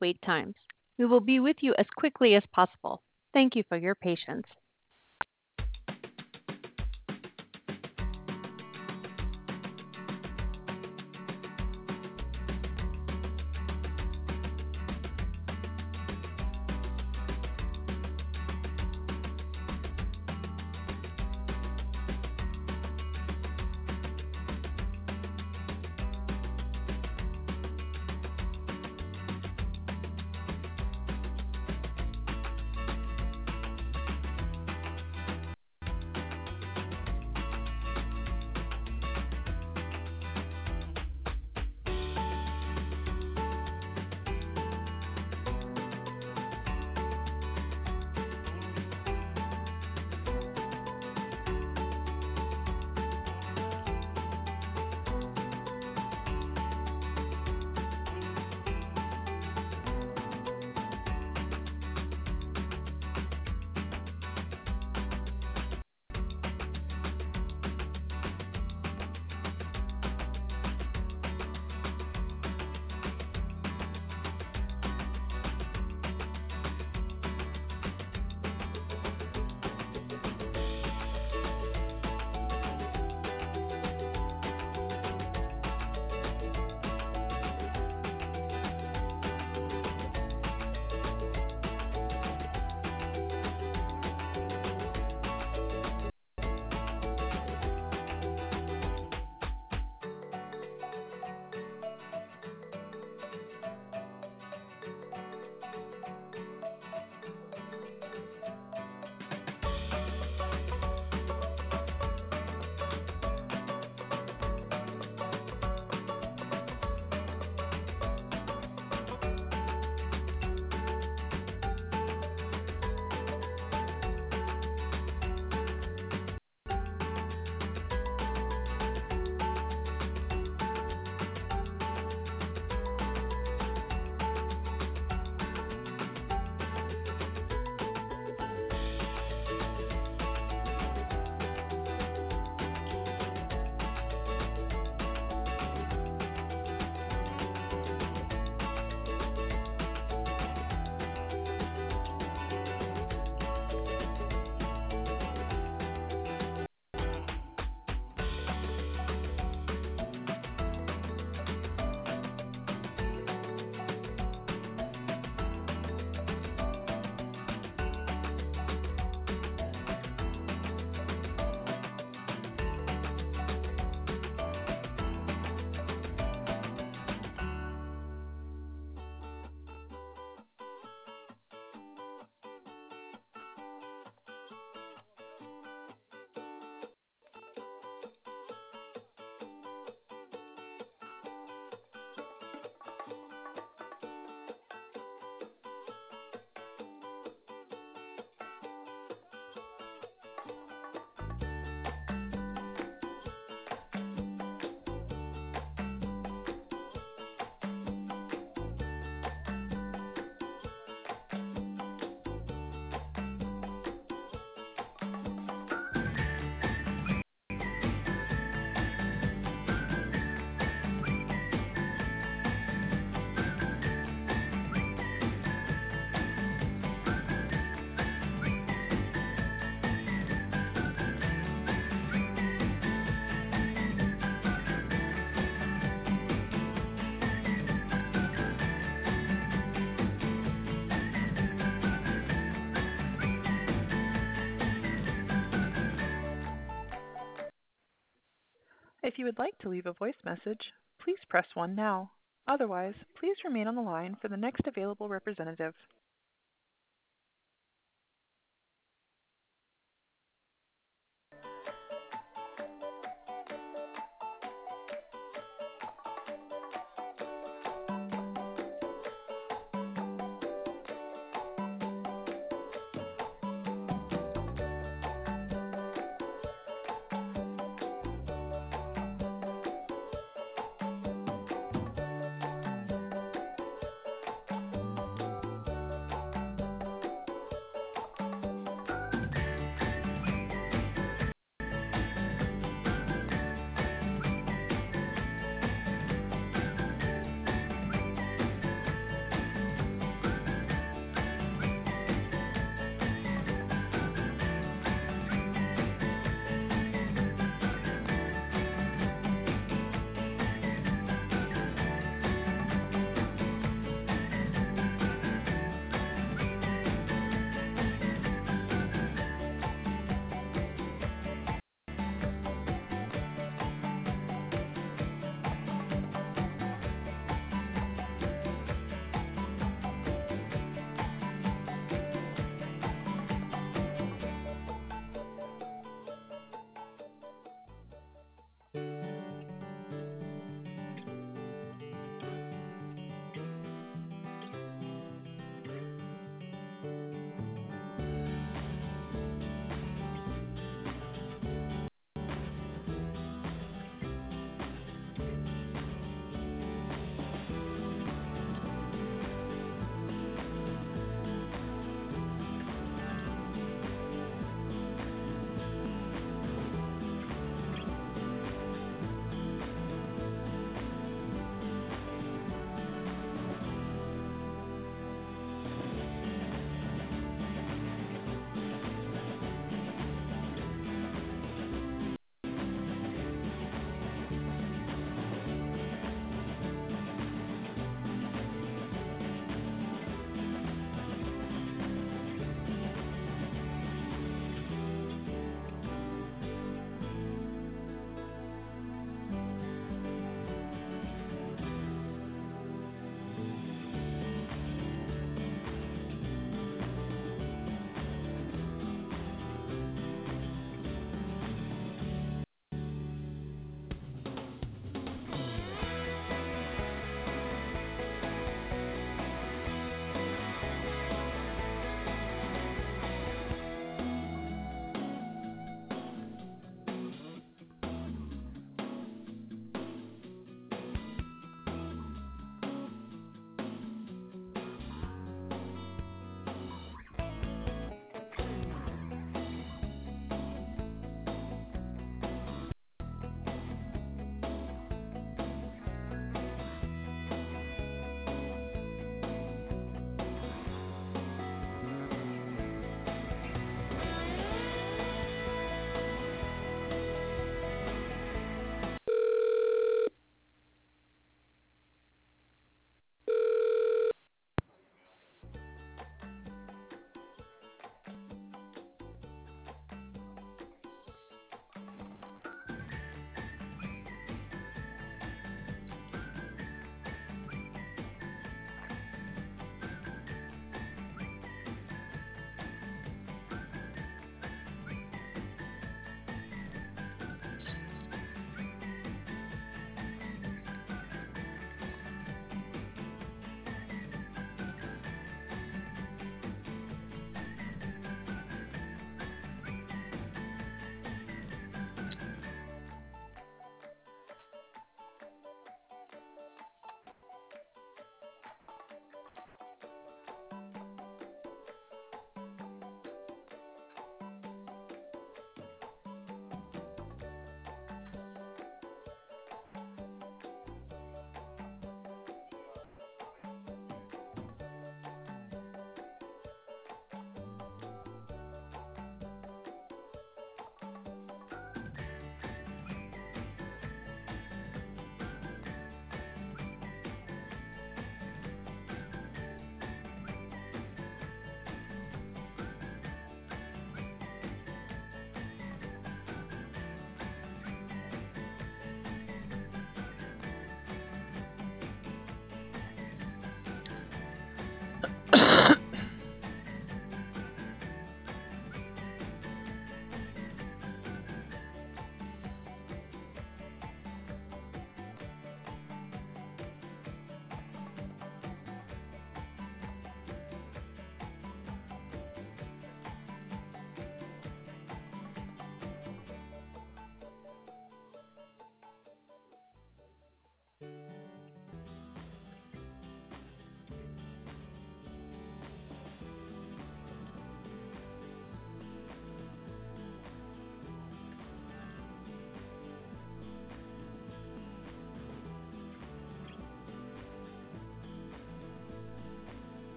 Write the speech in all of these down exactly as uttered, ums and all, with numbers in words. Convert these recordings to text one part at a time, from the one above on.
wait times. We will be with you as quickly as possible. Thank you for your patience. If you would like to leave a voice message, please press one now. Otherwise, please remain on the line for the next available representative.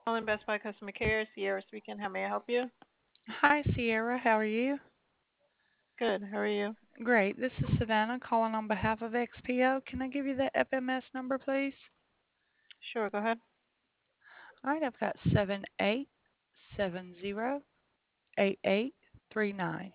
Calling Best Buy customer care, Sierra speaking. How may I help you? Hi, Sierra. How are you? Good. How are you? Great. This is Savannah calling on behalf of X P O. Can I give you the F M S number, please? Sure. Go ahead. All right, I've got seven eight seven zero eight eight three nine.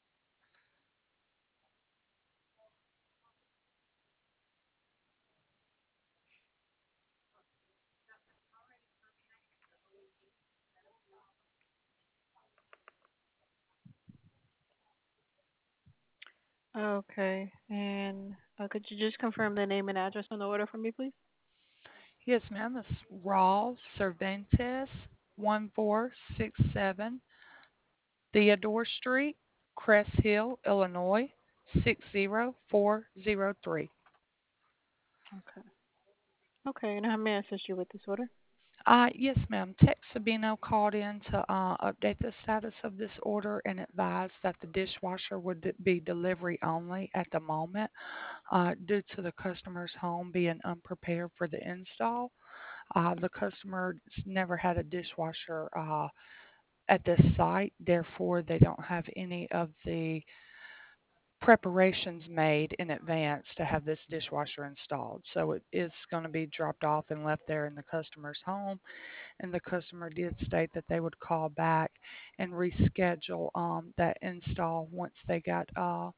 Okay. And uh, could you just confirm the name and address on the order for me, please? Yes, ma'am. It's Raul Cervantes, one four six seven Theodore Street, Crest Hill, Illinois, six zero four zero three. Okay. Okay. And how may I assist you with this order? Uh, yes, ma'am. Tech Sabino called in to uh, update the status of this order and advised that the dishwasher would d- be delivery only at the moment uh, due to the customer's home being unprepared for the install. Uh, the customer's never had a dishwasher uh, at this site, therefore, they don't have any of the preparations made in advance to have this dishwasher installed. So it is going to be dropped off and left there in the customer's home, and the customer did state that they would call back and reschedule um, that install once they got uh,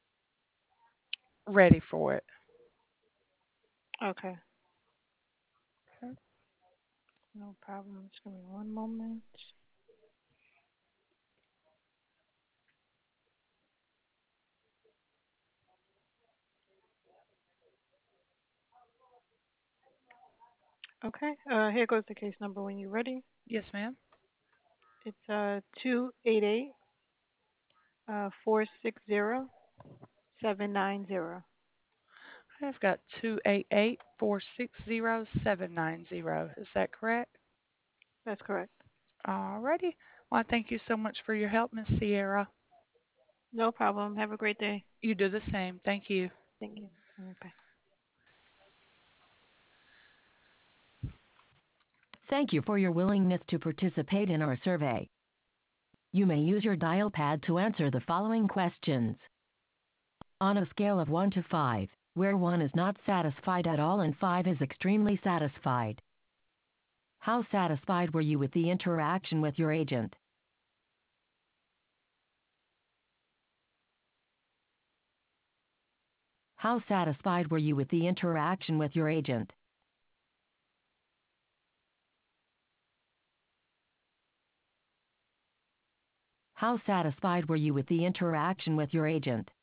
ready for it. Okay. Okay. No problem. Just give me one moment. Okay. Uh, here goes the case number when you're ready. Yes, ma'am. It's uh two eight eight uh four six zero seven nine zero. I've got two eight eight four six zero seven nine zero. Is that correct? That's correct. Alrighty. Well, thank you so much for your help, Miss Sierra. No problem. Have a great day. You do the same. Thank you. Thank you. All right, bye. Thank you for your willingness to participate in our survey. You may use your dial pad to answer the following questions. On a scale of one to five, where one is not satisfied at all and five is extremely satisfied, how satisfied were you with the interaction with your agent? How satisfied were you with the interaction with your agent? How satisfied were you with the interaction with your agent?